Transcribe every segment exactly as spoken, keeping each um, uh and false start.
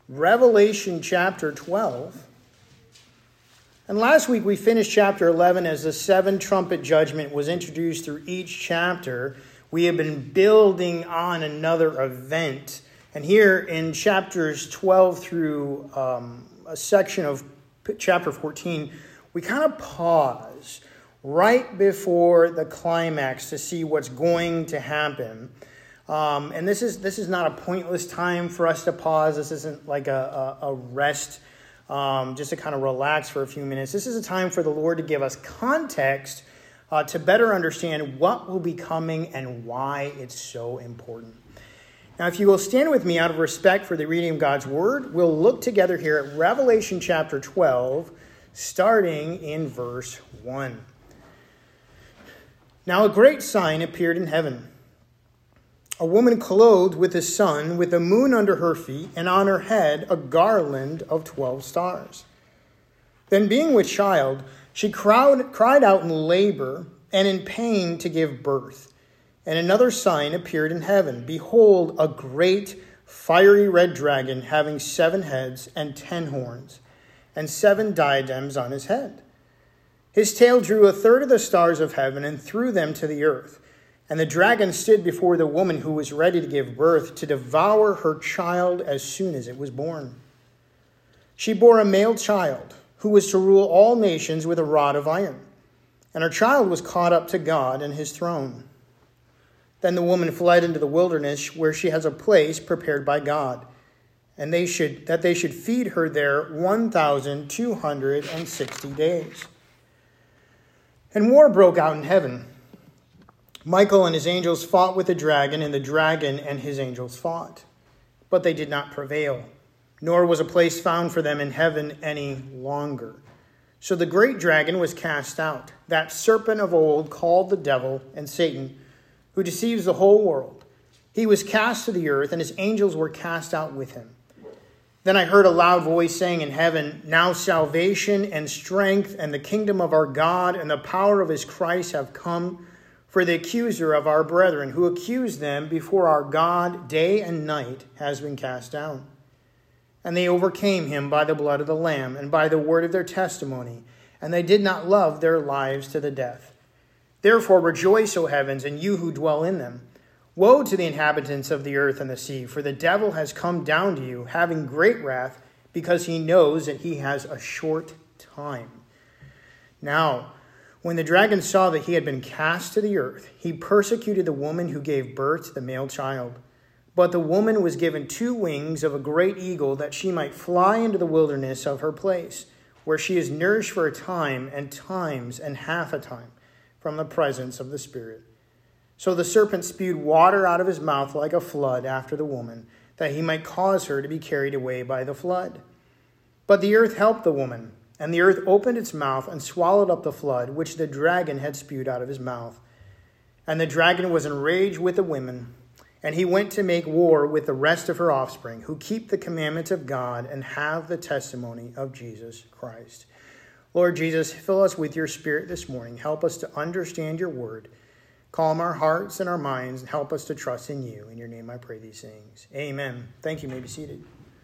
Revelation chapter twelve. And last week we finished chapter eleven as the seven trumpet judgment was introduced through each chapter. We have been building on another event. And here in chapters twelve through um, a section of chapter fourteen, we kind of pause right before the climax to see what's going to happen. Um, and this is this is not a pointless time for us to pause. This isn't like a, a, a rest, um, just to kind of relax for a few minutes. This is a time for the Lord to give us context uh, to better understand what will be coming and why it's so important. Now, if you will stand with me out of respect for the reading of God's Word, we'll look together here at Revelation chapter twelve, starting in verse one. Now a great sign appeared in heaven. A woman clothed with the sun, with the moon under her feet, and on her head a garland of twelve stars. Then being with child, she cried, cried out in labor and in pain to give birth. And another sign appeared in heaven. Behold, a great fiery red dragon having seven heads and ten horns, and seven diadems on his head. His tail drew a third of the stars of heaven and threw them to the earth. And the dragon stood before the woman who was ready to give birth to devour her child as soon as it was born. She bore a male child who was to rule all nations with a rod of iron. And her child was caught up to God and his throne. Then the woman fled into the wilderness where she has a place prepared by God. And they should that they should feed her there one thousand two hundred sixty days. And war broke out in heaven. Michael and his angels fought with the dragon, and the dragon and his angels fought. But they did not prevail, nor was a place found for them in heaven any longer. So the great dragon was cast out, that serpent of old called the devil and Satan, who deceives the whole world. He was cast to the earth, and his angels were cast out with him. Then I heard a loud voice saying in heaven, Now salvation and strength and the kingdom of our God and the power of his Christ have come, for the accuser of our brethren, who accused them before our God day and night, has been cast down. And they overcame him by the blood of the Lamb and by the word of their testimony, and they did not love their lives to the death. Therefore rejoice, O heavens, and you who dwell in them. Woe to the inhabitants of the earth and the sea, for the devil has come down to you, having great wrath, because he knows that he has a short time. Now, when the dragon saw that he had been cast to the earth, he persecuted the woman who gave birth to the male child. But the woman was given two wings of a great eagle, that she might fly into the wilderness of her place, where she is nourished for a time and times and half a time from the presence of the Spirit. So the serpent spewed water out of his mouth like a flood after the woman, that he might cause her to be carried away by the flood. But the earth helped the woman, and the earth opened its mouth and swallowed up the flood, which the dragon had spewed out of his mouth. And the dragon was enraged with the women, and he went to make war with the rest of her offspring, who keep the commandments of God and have the testimony of Jesus Christ. Lord Jesus, fill us with your Spirit this morning. Help us to understand your word. Calm our hearts and our minds and help us to trust in you. In your name I pray these things. Amen. Thank you. You may be seated.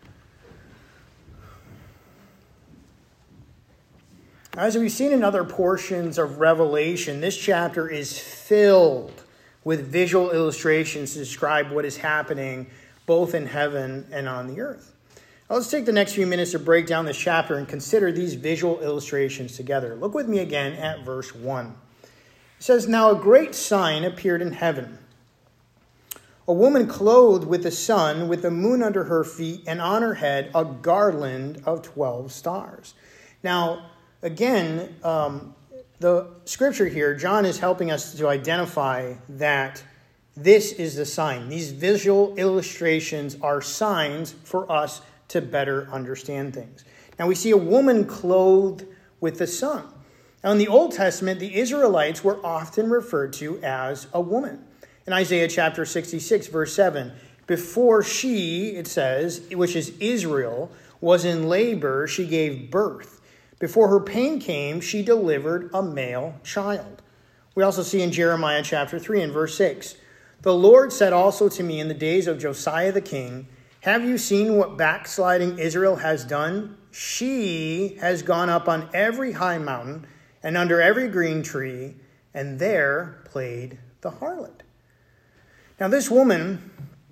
As we've seen in other portions of Revelation, this chapter is filled with visual illustrations to describe what is happening both in heaven and on the earth. Now let's take the next few minutes to break down this chapter and consider these visual illustrations together. Look with me again at verse one. It says, Now a great sign appeared in heaven. A woman clothed with the sun, with the moon under her feet, and on her head a garland of twelve stars. Now, again, um, the scripture here, John is helping us to identify that this is the sign. These visual illustrations are signs for us to better understand things. Now we see a woman clothed with the sun. Now in the Old Testament, the Israelites were often referred to as a woman. In Isaiah chapter sixty-six, verse seven, before she, it says, which is Israel, was in labor, she gave birth. Before her pain came, she delivered a male child. We also see in Jeremiah chapter three and verse six, The Lord said also to me in the days of Josiah the king, Have you seen what backsliding Israel has done? She has gone up on every high mountain and under every green tree, and there played the harlot. Now this woman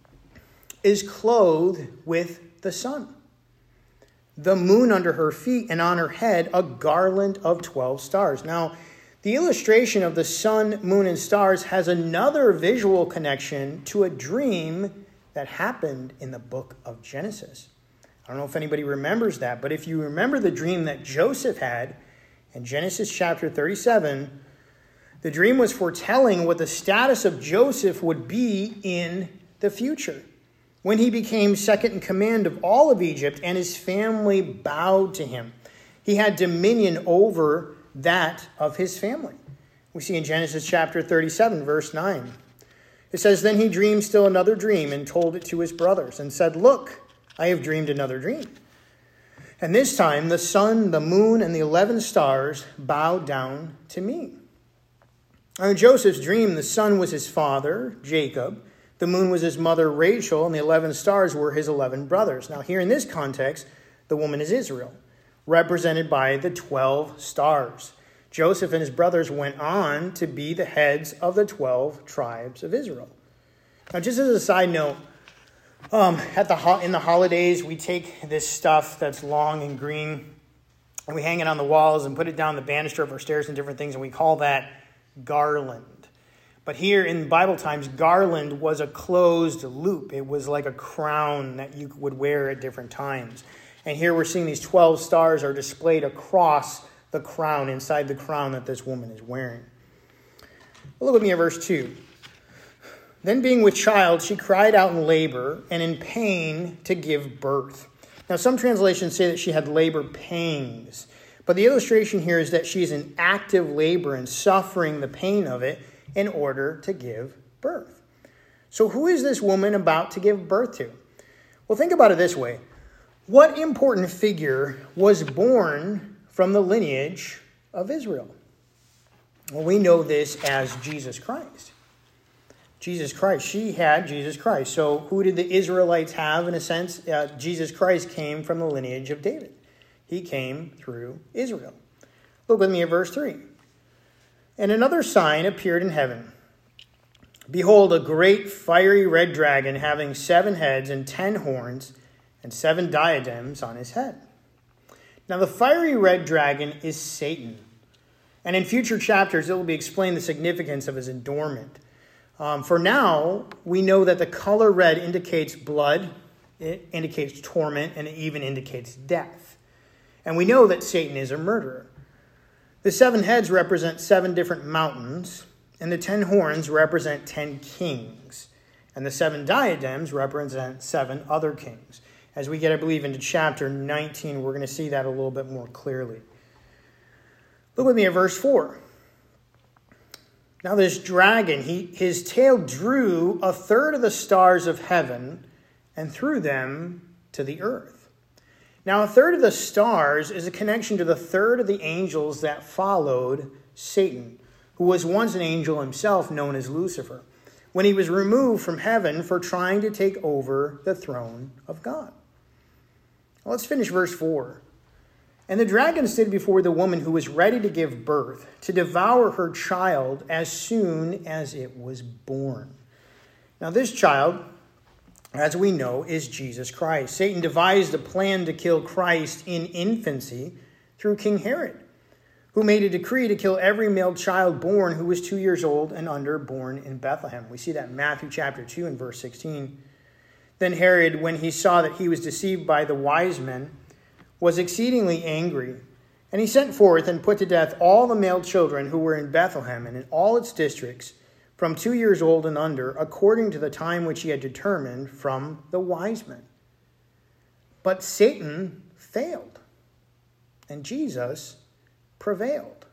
is clothed with the sun, the moon under her feet, and on her head a garland of twelve stars. Now, the illustration of the sun, moon, and stars has another visual connection to a dream that happened in the book of Genesis. I don't know if anybody remembers that, but if you remember the dream that Joseph had in Genesis chapter thirty-seven, the dream was foretelling what the status of Joseph would be in the future, when he became second in command of all of Egypt and his family bowed to him. He had dominion over that of his family. We see in Genesis chapter thirty-seven, verse nine. It says, "Then he dreamed still another dream and told it to his brothers and said, 'Look, I have dreamed another dream.' And this time the sun, the moon, and the eleven stars bowed down to me." Now, in Joseph's dream, the sun was his father, Jacob. The moon was his mother, Rachel, and the eleven stars were his eleven brothers. Now, here in this context, the woman is Israel, represented by the twelve stars. Joseph and his brothers went on to be the heads of the twelve tribes of Israel. Now, just as a side note, um, at the ho- in the holidays, we take this stuff that's long and green, and we hang it on the walls and put it down the banister of our stairs and different things, and we call that garland. But here in Bible times, garland was a closed loop. It was like a crown that you would wear at different times. And here we're seeing these twelve stars are displayed across the crown, inside the crown that this woman is wearing. Look with me at verse two. "Then being with child, she cried out in labor and in pain to give birth." Now some translations say that she had labor pangs. But the illustration here is that she's in active labor and suffering the pain of it in order to give birth. So who is this woman about to give birth to? Well, think about it this way. What important figure was born from the lineage of Israel? Well, we know this as Jesus Christ. Jesus Christ. She had Jesus Christ. So who did the Israelites have in a sense? Uh, Jesus Christ came from the lineage of David. He came through Israel. Look with me at verse three. "And another sign appeared in heaven. Behold, a great fiery red dragon having seven heads and ten horns and seven diadems on his head." Now, the fiery red dragon is Satan. And in future chapters, it will be explained the significance of his adornment. Um, for now, we know that the color red indicates blood, it indicates torment, and it even indicates death. And we know that Satan is a murderer. The seven heads represent seven different mountains, and the ten horns represent ten kings. And the seven diadems represent seven other kings. As we get, I believe, into chapter nineteen, we're going to see that a little bit more clearly. Look with me at verse four. "Now this dragon, he, his tail drew a third of the stars of heaven and threw them to the earth." Now, a third of the stars is a connection to the third of the angels that followed Satan, who was once an angel himself known as Lucifer, when he was removed from heaven for trying to take over the throne of God. Well, let's finish verse four. "And the dragon stood before the woman who was ready to give birth, to devour her child as soon as it was born." Now, this child, as we know, is Jesus Christ. Satan devised a plan to kill Christ in infancy through King Herod, who made a decree to kill every male child born who was two years old and under, born in Bethlehem. We see that in Matthew chapter two and verse sixteen. "Then Herod, when he saw that he was deceived by the wise men, was exceedingly angry, and he sent forth and put to death all the male children who were in Bethlehem and in all its districts, from two years old and under, according to the time which he had determined from the wise men. But Satan failed, and Jesus prevailed."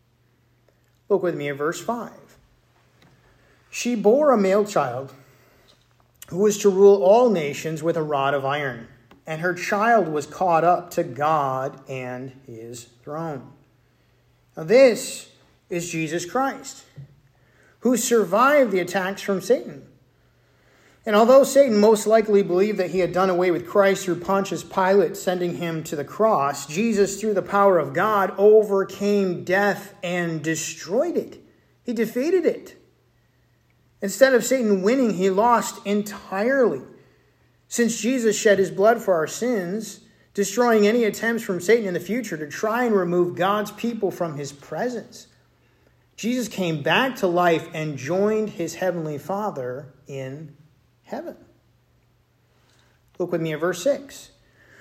Look with me at verse five. "She bore a male child who was to rule all nations with a rod of iron, and her child was caught up to God and his throne." Now this is Jesus Christ, who survived the attacks from Satan. And although Satan most likely believed that he had done away with Christ through Pontius Pilate sending him to the cross, Jesus, through the power of God, overcame death and destroyed it. He defeated it. Instead of Satan winning, he lost entirely. Since Jesus shed his blood for our sins, destroying any attempts from Satan in the future to try and remove God's people from his presence, Jesus came back to life and joined his heavenly Father in heaven. Look with me at verse six.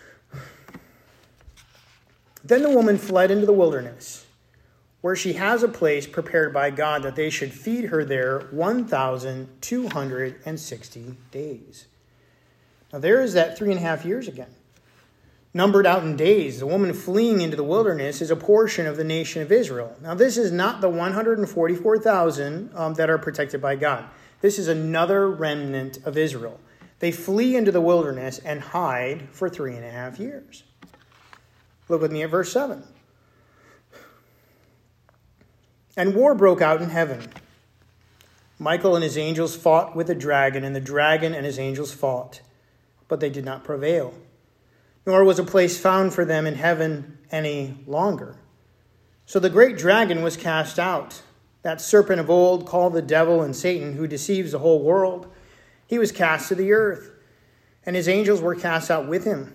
Then the woman fled into the wilderness, where she has a place prepared by God that they should feed her there one thousand two hundred sixty days. Now there is that three and a half years again. Numbered out in days, the woman fleeing into the wilderness is a portion of the nation of Israel. Now this is not the one hundred forty-four thousand um, that are protected by God. This is another remnant of Israel. They flee into the wilderness and hide for three and a half years. Look with me at verse seven. And war broke out in heaven. Michael and his angels fought with the dragon, and the dragon and his angels fought, but they did not prevail. Nor was a place found for them in heaven any longer. So the great dragon was cast out, that serpent of old called the devil and Satan, who deceives the whole world. He was cast to the earth, and his angels were cast out with him.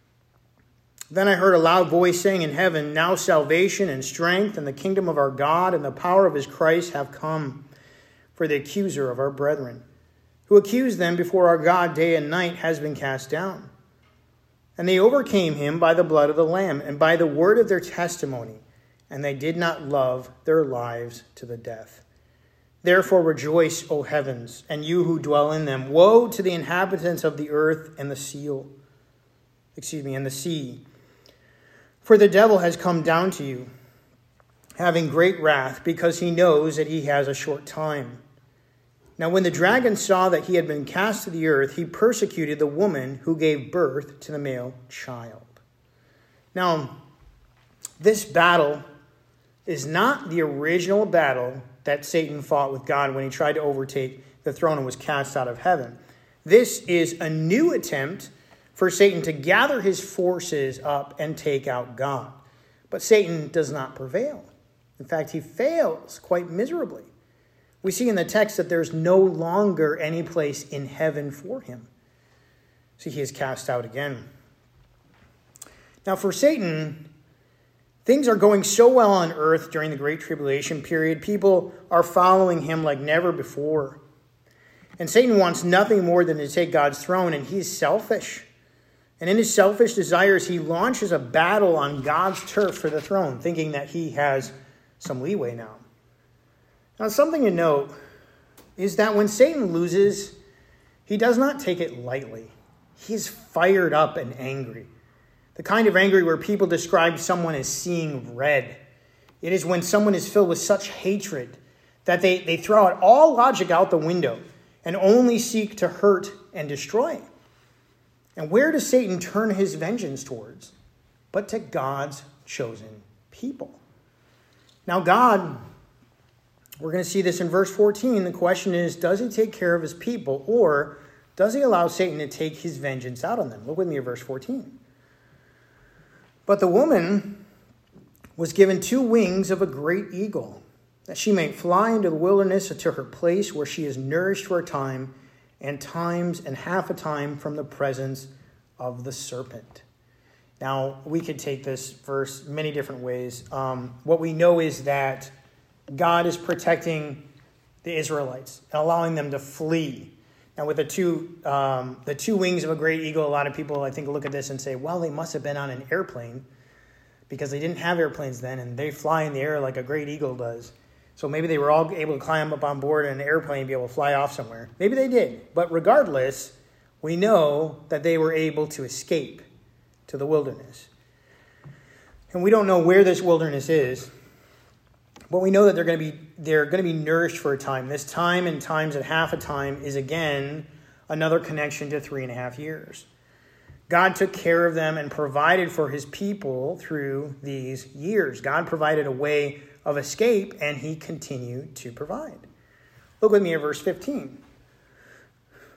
Then I heard a loud voice saying in heaven, now salvation and strength and the kingdom of our God and the power of his Christ have come. For the accuser of our brethren, who accused them before our God day and night, has been cast down. And they overcame him by the blood of the Lamb and by the word of their testimony, and they did not love their lives to the death. Therefore rejoice, O heavens, and you who dwell in them. Woe to the inhabitants of the earth and the seal, excuse me, and the sea. For the devil has come down to you, having great wrath, because he knows that he has a short time. Now when the dragon saw that he had been cast to the earth, he persecuted the woman who gave birth to the male child. Now, this battle is not the original battle that Satan fought with God when he tried to overtake the throne and was cast out of heaven. This is a new attempt for Satan to gather his forces up and take out God. But Satan does not prevail. In fact, he fails quite miserably. We see in the text that there's no longer any place in heaven for him. So he is cast out again. Now for Satan, things are going so well on earth during the Great Tribulation period. People are following him like never before. And Satan wants nothing more than to take God's throne, and he's selfish. And in his selfish desires, he launches a battle on God's turf for the throne, thinking that he has some leeway now. Now, something to note is that when Satan loses, he does not take it lightly. He's fired up and angry. The kind of angry where people describe someone as seeing red. It is when someone is filled with such hatred that they, they throw out all logic out the window and only seek to hurt and destroy. And where does Satan turn his vengeance towards? But to God's chosen people. Now God, we're going to see this in verse fourteen. The question is, does he take care of his people, or does he allow Satan to take his vengeance out on them? Look with me at verse fourteen. But the woman was given two wings of a great eagle, that she may fly into the wilderness to her place where she is nourished for a time, and times and half a time from the presence of the serpent. Now, we could take this verse many different ways. Um, what we know is that God is protecting the Israelites and allowing them to flee. Now, with the two um, the two wings of a great eagle, a lot of people, I think, look at this and say, well, they must have been on an airplane because they didn't have airplanes then, and they fly in the air like a great eagle does. So maybe they were all able to climb up on board an airplane and be able to fly off somewhere. Maybe they did. But regardless, we know that they were able to escape to the wilderness. And we don't know where this wilderness is, but we know that they're going to be they're going to be nourished for a time. This time and times and half a time is again another connection to three and a half years. God took care of them and provided for his people through these years. God provided a way of escape, and he continued to provide. Look with me at verse fifteen.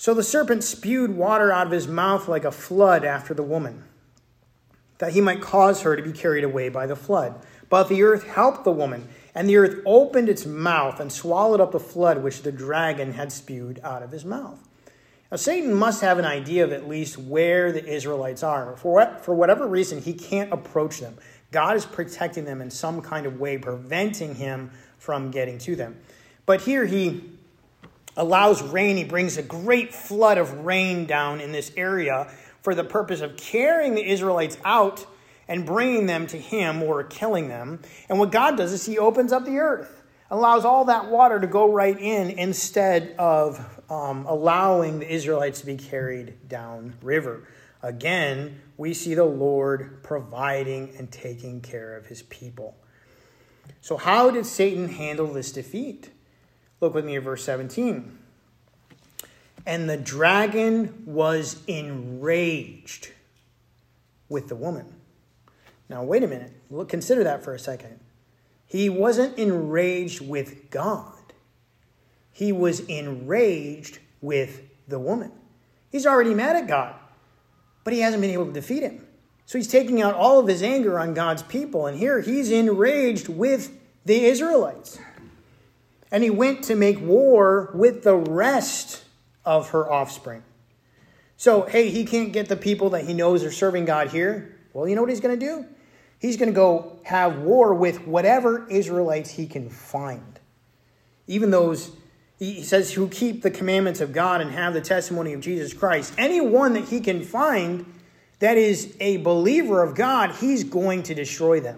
So the serpent spewed water out of his mouth like a flood after the woman, that he might cause her to be carried away by the flood. But the earth helped the woman, and the earth opened its mouth and swallowed up the flood which the dragon had spewed out of his mouth. Now, Satan must have an idea of at least where the Israelites are. For, what, for whatever reason, he can't approach them. God is protecting them in some kind of way, preventing him from getting to them. But here he allows rain. He brings a great flood of rain down in this area for the purpose of carrying the Israelites out and bringing them to him or killing them. And what God does is he opens up the earth, allows all that water to go right in instead of um, allowing the Israelites to be carried down river. Again, we see the Lord providing and taking care of his people. So how did Satan handle this defeat? Look with me at verse seventeen. And the dragon was enraged with the woman. Now, wait a minute. Look, consider that for a second. He wasn't enraged with God. He was enraged with the woman. He's already mad at God, but he hasn't been able to defeat him. So he's taking out all of his anger on God's people. And here he's enraged with the Israelites. And he went to make war with the rest of her offspring. So, hey, he can't get the people that he knows are serving God here. Well, you know what he's going to do? He's going to go have war with whatever Israelites he can find. Even those, he says, who keep the commandments of God and have the testimony of Jesus Christ. Anyone that he can find that is a believer of God, he's going to destroy them.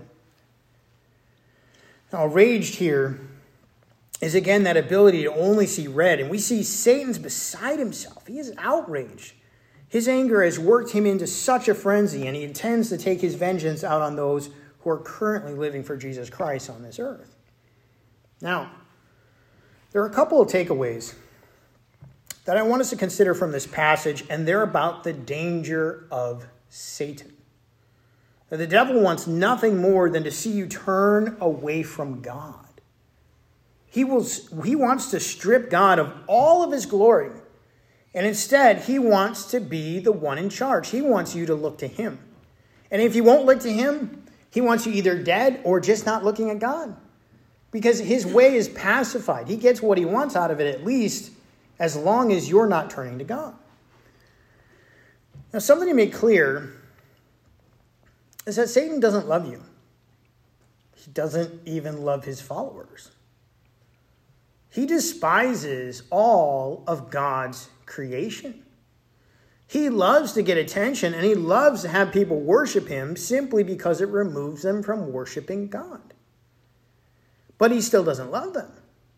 Now, raged here is again that ability to only see red. And we see Satan's beside himself. He is outraged. His anger has worked him into such a frenzy, and he intends to take his vengeance out on those who are currently living for Jesus Christ on this earth. Now, there are a couple of takeaways that I want us to consider from this passage, and they're about the danger of Satan. Now, the devil wants nothing more than to see you turn away from God. He will, he wants to strip God of all of his glory. And instead, he wants to be the one in charge. He wants you to look to him. And if you won't look to him, he wants you either dead or just not looking at God. Because his way is pacified. He gets what he wants out of it, at least, as long as you're not turning to God. Now, something to make clear is that Satan doesn't love you. He doesn't even love his followers. He despises all of God's creation. He loves to get attention, and he loves to have people worship him simply because it removes them from worshiping God. But he still doesn't love them.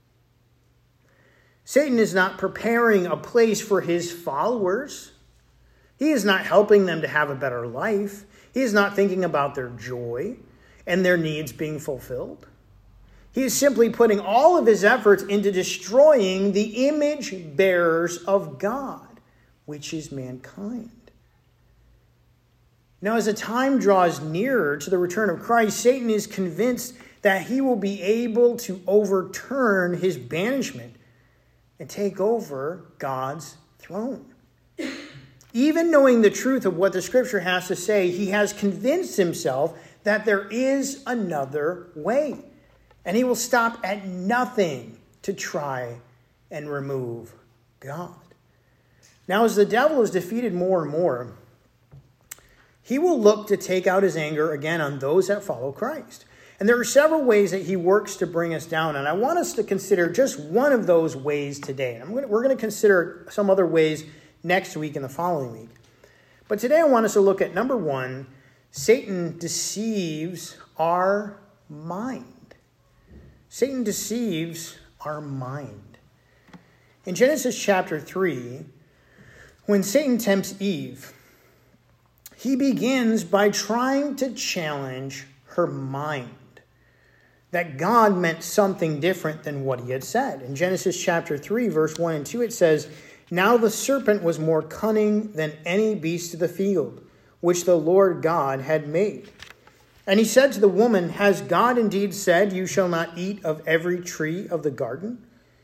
Satan is not preparing a place for his followers. He is not helping them to have a better life. He is not thinking about their joy and their needs being fulfilled. He is simply putting all of his efforts into destroying the image bearers of God, which is mankind. Now, as the time draws nearer to the return of Christ, Satan is convinced that he will be able to overturn his banishment and take over God's throne. Even knowing the truth of what the scripture has to say, he has convinced himself that there is another way. And he will stop at nothing to try and remove God. Now, as the devil is defeated more and more, he will look to take out his anger again on those that follow Christ. And there are several ways that he works to bring us down. And I want us to consider just one of those ways today. And I'm going to, we're going to consider some other ways next week and the following week. But today I want us to look at, number one, Satan deceives our mind. Satan deceives our mind. In Genesis chapter three, when Satan tempts Eve, he begins by trying to challenge her mind. That God meant something different than what he had said. In Genesis chapter three, verse one and two, it says, "Now the serpent was more cunning than any beast of the field, which the Lord God had made. And he said to the woman, Has God indeed said, You shall not eat of every tree of the garden?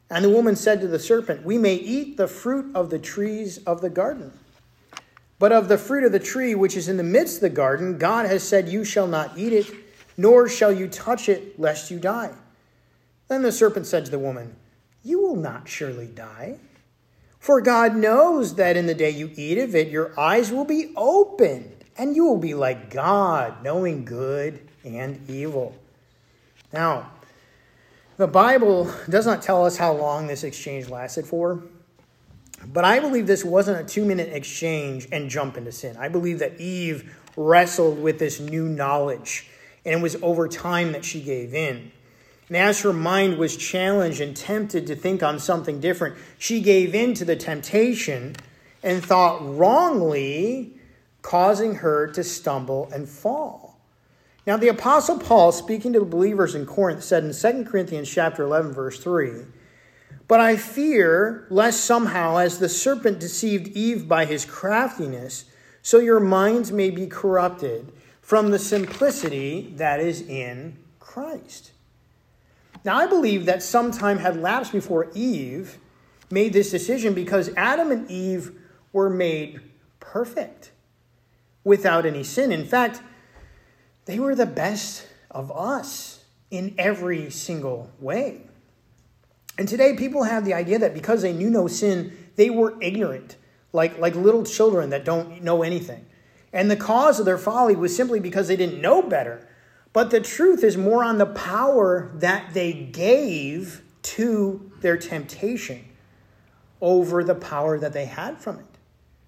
And the woman said to the serpent, we may eat the fruit of the trees of the garden. But of the fruit of the tree which is in the midst of the garden, God has said, you shall not eat it, nor shall you touch it, lest you die. Then the serpent said to the woman, you will not surely die. For God knows that in the day you eat of it, your eyes will be opened, and you will be like God, knowing good and evil. Now, the Bible does not tell us how long this exchange lasted for, but I believe this wasn't a two-minute exchange and jump into sin. I believe that Eve wrestled with this new knowledge, and it was over time that she gave in. And as her mind was challenged and tempted to think on something different, she gave in to the temptation and thought wrongly, causing her to stumble and fall. Now, the Apostle Paul, speaking to the believers in Corinth, said in Second Corinthians chapter eleven, verse three, but I fear lest somehow, as the serpent deceived Eve by his craftiness, so your minds may be corrupted from the simplicity that is in Christ. Now, I believe that some time had lapsed before Eve made this decision because Adam and Eve were made perfect without any sin. In fact, they were the best of us in every single way. And today people have the idea that because they knew no sin, they were ignorant, like, like little children that don't know anything. And the cause of their folly was simply because they didn't know better. But the truth is more on the power that they gave to their temptation over the power that they had from it.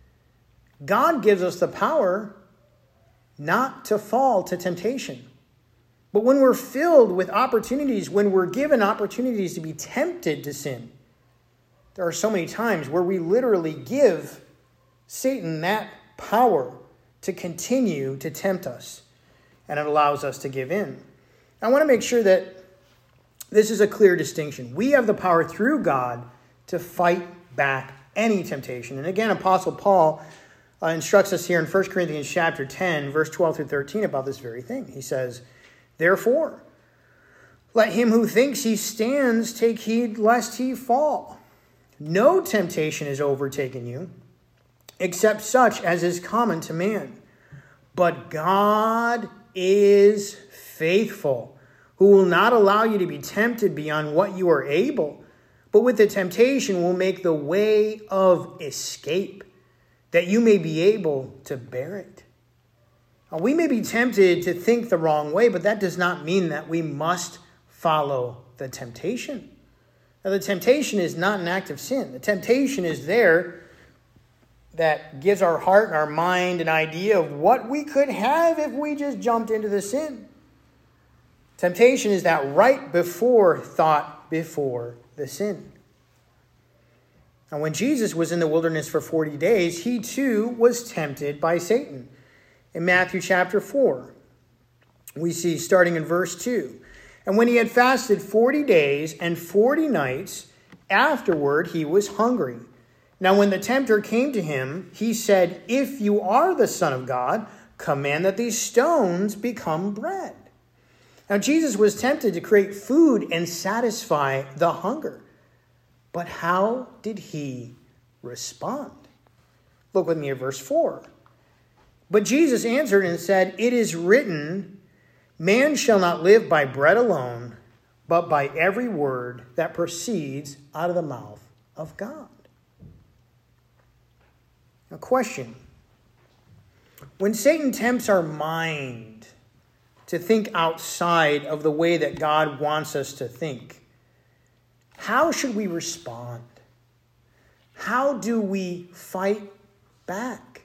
God gives us the power not to fall to temptation. But when we're filled with opportunities, when we're given opportunities to be tempted to sin, there are so many times where we literally give Satan that power to continue to tempt us, and it allows us to give in. I want to make sure that this is a clear distinction. We have the power through God to fight back any temptation. And again, Apostle Paul uh, instructs us here in First Corinthians chapter ten, verse twelve through thirteen about this very thing. He says, therefore, let him who thinks he stands take heed lest he fall. No temptation has overtaken you, except such as is common to man. But God is faithful, who will not allow you to be tempted beyond what you are able, but with the temptation will make the way of escape, that you may be able to bear it. Now, we may be tempted to think the wrong way, but that does not mean that we must follow the temptation. Now, the temptation is not an act of sin. The temptation is there that gives our heart and our mind an idea of what we could have if we just jumped into the sin. Temptation is that right before thought before the sin. And when Jesus was in the wilderness for forty days, he too was tempted by Satan. In Matthew chapter four, we see starting in verse two, and when he had fasted forty days and forty nights, afterward he was hungry. Now when the tempter came to him, he said, if you are the Son of God, command that these stones become bread. Now Jesus was tempted to create food and satisfy the hunger. But how did he respond? Look with me at verse four. But Jesus answered and said, it is written, man shall not live by bread alone, but by every word that proceeds out of the mouth of God. Now, question. When Satan tempts our mind to think outside of the way that God wants us to think, how should we respond? How do we fight back?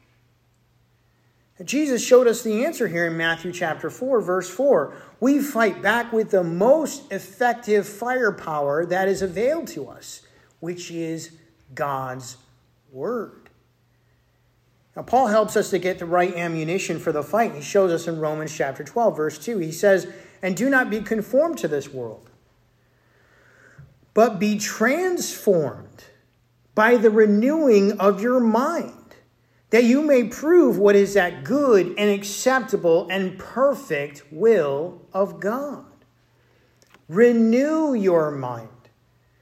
Jesus showed us the answer here in Matthew chapter four, verse four. We fight back with the most effective firepower that is availed to us, which is God's word. Now, Paul helps us to get the right ammunition for the fight. He shows us in Romans chapter twelve, verse two. He says, and do not be conformed to this world, but be transformed by the renewing of your mind, that you may prove what is that good and acceptable and perfect will of God. Renew your mind.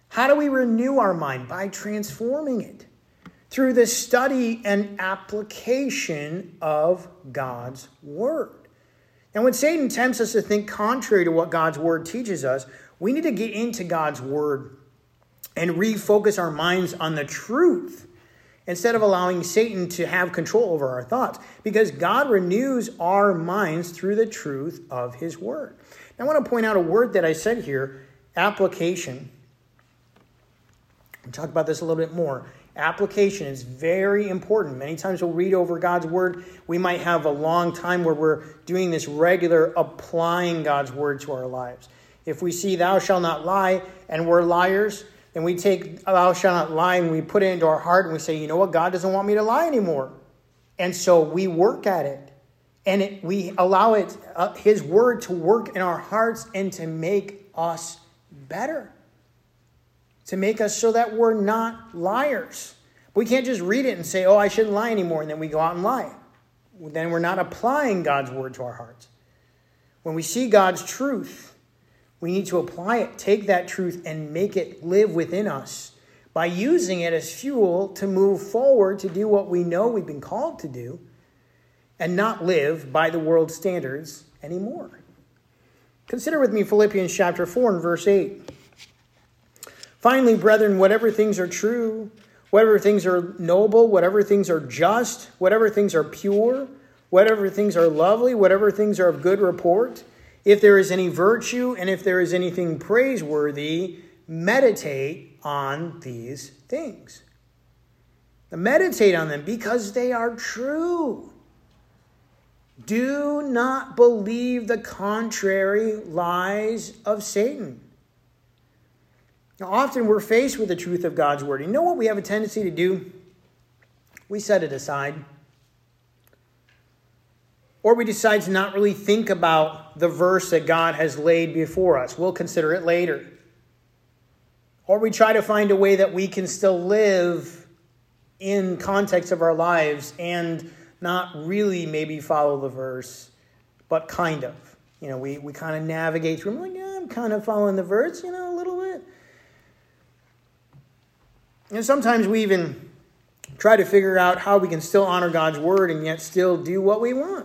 How do we renew our mind? By transforming it through the study and application of God's word. And when Satan tempts us to think contrary to what God's word teaches us, we need to get into God's word and refocus our minds on the truth instead of allowing Satan to have control over our thoughts, because God renews our minds through the truth of his word. Now, I want to point out a word that I said here, application. We'll talk about this a little bit more. Application is very important. Many times we'll read over God's word. We might have a long time where we're doing this regular applying God's word to our lives. If we see thou shalt not lie and we're liars, then we take thou shalt not lie and we put it into our heart and we say, you know what, God doesn't want me to lie anymore. And so we work at it. And it, we allow it, uh, his word to work in our hearts and to make us better. To make us so that we're not liars. We can't just read it and say, oh, I shouldn't lie anymore, and then we go out and lie. Then we're not applying God's word to our hearts. When we see God's truth, we need to apply it, take that truth, and make it live within us by using it as fuel to move forward to do what we know we've been called to do and not live by the world's standards anymore. Consider with me Philippians chapter four and verse eight. Finally, brethren, whatever things are true, whatever things are noble, whatever things are just, whatever things are pure, whatever things are lovely, whatever things are of good report, if there is any virtue and if there is anything praiseworthy, meditate on these things. Now, meditate on them because they are true. Do not believe the contrary lies of Satan. Now, often we're faced with the truth of God's word. You know what we have a tendency to do? We set it aside. Or we decide to not really think about the verse that God has laid before us. We'll consider it later. Or we try to find a way that we can still live in context of our lives and not really maybe follow the verse, but kind of. You know, we, we kind of navigate through. I'm like, yeah, I'm kind of following the verse, you know, a little bit. And sometimes we even try to figure out how we can still honor God's word and yet still do what we want.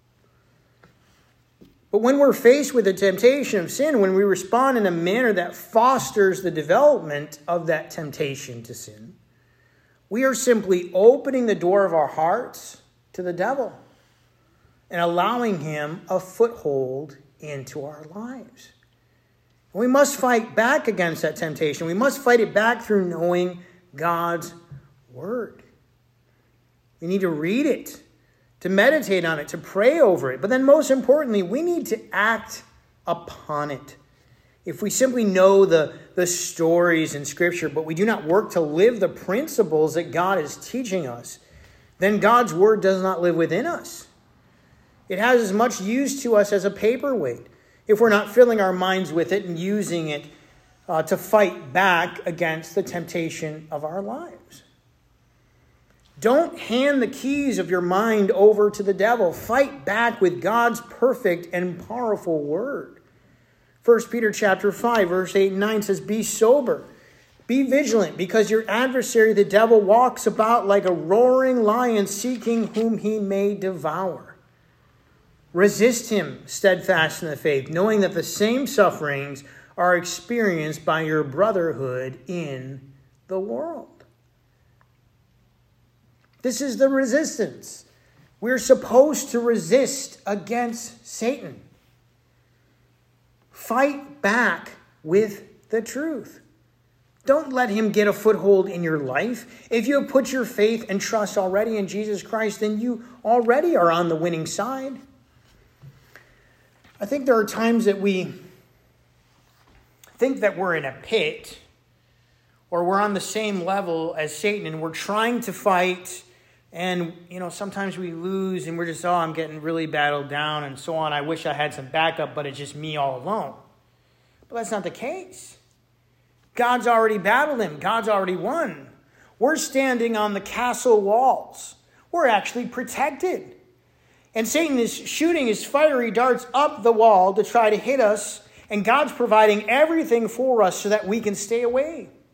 But when we're faced with the temptation of sin, when we respond in a manner that fosters the development of that temptation to sin, we are simply opening the door of our hearts to the devil and allowing him a foothold into our lives. And we must fight back against that temptation. We must fight it back through knowing God's word. We need to read it, to meditate on it, to pray over it. But then most importantly, we need to act upon it. If we simply know the, the stories in Scripture, but we do not work to live the principles that God is teaching us, then God's word does not live within us. It has as much use to us as a paperweight if we're not filling our minds with it and using it uh, to fight back against the temptation of our lives. Don't hand the keys of your mind over to the devil. Fight back with God's perfect and powerful word. First Peter chapter five, verse eight and nine says, be sober. Be vigilant, because your adversary, the devil, walks about like a roaring lion, seeking whom he may devour. Resist him, steadfast in the faith, knowing that the same sufferings are experienced by your brotherhood in the world. This is the resistance. We're supposed to resist against Satan. Fight back with the truth. Don't let him get a foothold in your life. If you have put your faith and trust already in Jesus Christ, then you already are on the winning side. I think there are times that we think that we're in a pit or we're on the same level as Satan and we're trying to fight, and you know, sometimes we lose and we're just, oh, I'm getting really battled down and so on. I wish I had some backup, but it's just me all alone. But that's not the case. God's already battled him. God's already won. We're standing on the castle walls. We're actually protected. And Satan is shooting his fiery darts up the wall to try to hit us. And God's providing everything for us so that we can stay away.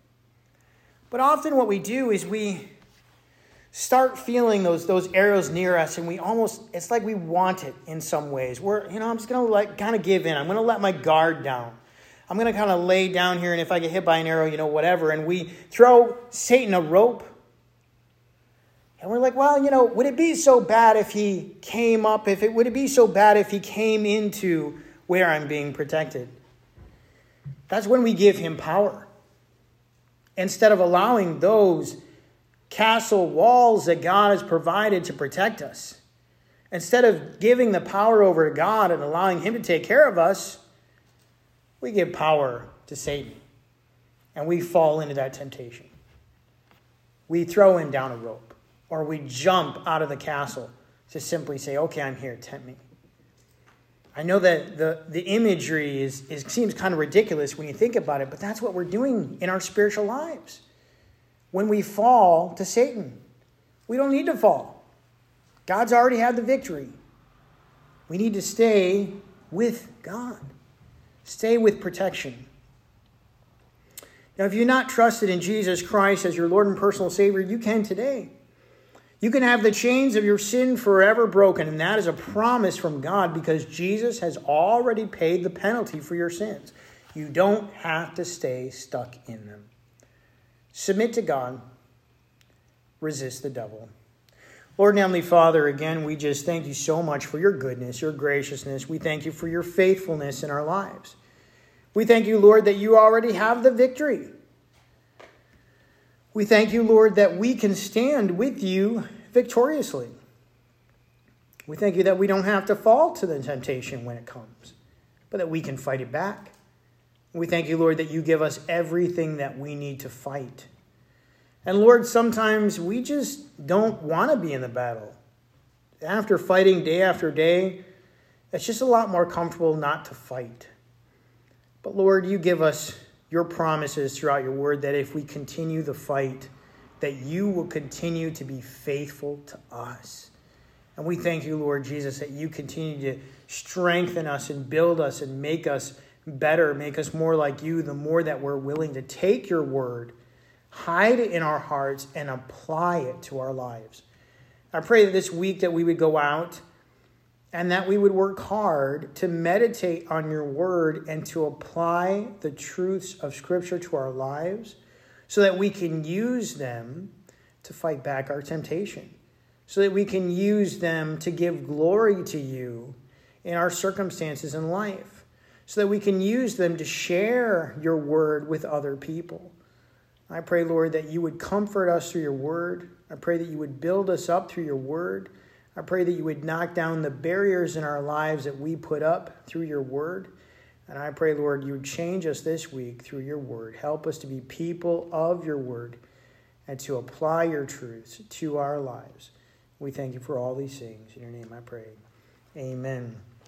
But often what we do is we start feeling those those arrows near us, and we almost, it's like we want it in some ways. We're, you know, I'm just going to like kind of give in. I'm going to let my guard down. I'm going to kind of lay down here, and if I get hit by an arrow, you know, whatever. And we throw Satan a rope. And we're like, well, you know, would it be so bad if he came up, if it, would it be so bad if he came into where I'm being protected? That's when we give him power. Instead of allowing those castle walls that God has provided to protect us. Instead of giving the power over to God and allowing him to take care of us, we give power to Satan. And we fall into that temptation. We throw him down a rope. Or we jump out of the castle to simply say, okay, I'm here, tempt me. I know that the, the imagery is, is seems kind of ridiculous when you think about it, but that's what we're doing in our spiritual lives. When we fall to Satan, we don't need to fall. God's already had the victory. We need to stay with God. Stay with protection. Now, if you're not trusted in Jesus Christ as your Lord and personal Savior, you can today. You can have the chains of your sin forever broken, and that is a promise from God because Jesus has already paid the penalty for your sins. You don't have to stay stuck in them. Submit to God. Resist the devil. Lord and Heavenly Father, again, we just thank you so much for your goodness, your graciousness. We thank you for your faithfulness in our lives. We thank you, Lord, that you already have the victory. We thank you, Lord, that we can stand with you victoriously. We thank you that we don't have to fall to the temptation when it comes, but that we can fight it back. We thank you, Lord, that you give us everything that we need to fight. And Lord, sometimes we just don't want to be in the battle. After fighting day after day, it's just a lot more comfortable not to fight. But Lord, you give us your promises throughout your word that if we continue the fight, that you will continue to be faithful to us. And we thank you, Lord Jesus, that you continue to strengthen us and build us and make us better, make us more like you, the more that we're willing to take your word, hide it in our hearts, and apply it to our lives. I pray that this week that we would go out and that we would work hard to meditate on your word and to apply the truths of Scripture to our lives so that we can use them to fight back our temptation, so that we can use them to give glory to you in our circumstances in life, so that we can use them to share your word with other people. I pray, Lord, that you would comfort us through your word. I pray that you would build us up through your word. I pray that you would knock down the barriers in our lives that we put up through your word. And I pray, Lord, you would change us this week through your word. Help us to be people of your word and to apply your truths to our lives. We thank you for all these things. In your name I pray. Amen.